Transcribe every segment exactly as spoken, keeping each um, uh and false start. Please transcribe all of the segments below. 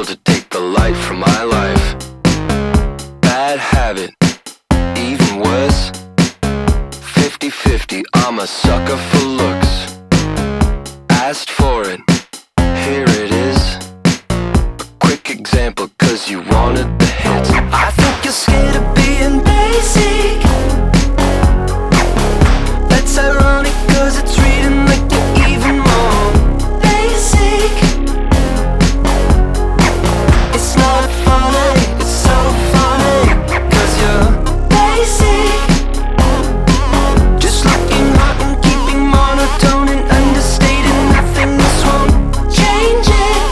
able to take the light from my life. Bad habit, even worse. Fifty fifty, I'm a sucker for looks. Asked for it, here it is. A quick example, cause you wanted the hits. I think you're scared of being basic. That's ironic, cause it's reading like you're even more basic. It's not funny, it's so funny, cause you're basic. Just looking hot and keeping monotone and understating nothing. This won't change it.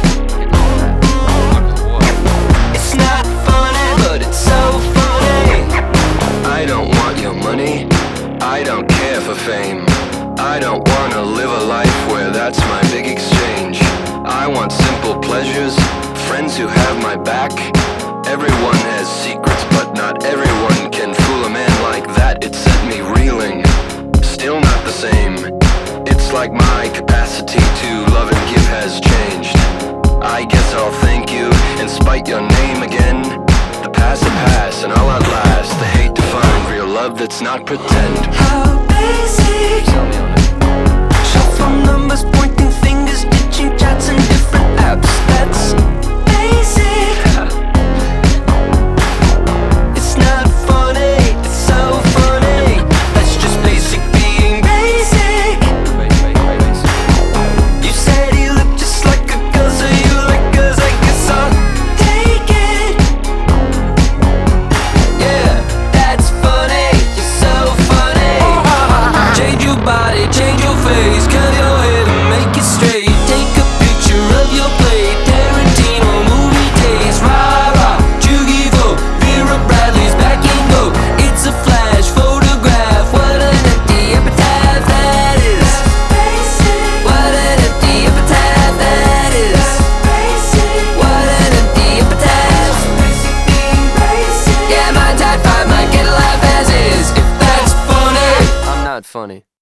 It's not funny, but it's so funny. I don't want your money, I don't care for fame. I don't wanna live a life where that's my big exchange. I want simple pleasures, friends who have my back. Everyone has secrets, but not everyone can fool a man like that. It set me reeling, still not the same. It's like my capacity to love and give has changed. I guess I'll thank you and spite your name again. The past will pass and I'll outlast the hate to find real love that's not pretend. How basic. Tell me on it. Shuffle numbers, pointing fingers, ditching chats and different apps. That's basic. It's not funny, it's so funny. That's just basic being basic. You said you look just like a girl, so you like girls, I guess I'll take it. Yeah, that's funny, you're so funny. Change your body, change your face, curl your hair and make it straight. Take a picture of your plate, Tarantino movie days. Rah rah, Jugivo, Vera Bradley's back and go. It's a flash photograph, what an empty epitaph that is. What an empty epitaph that is. What an empty epitaph. Yeah, my type five might get a laugh as is. If that's funny, I'm not funny.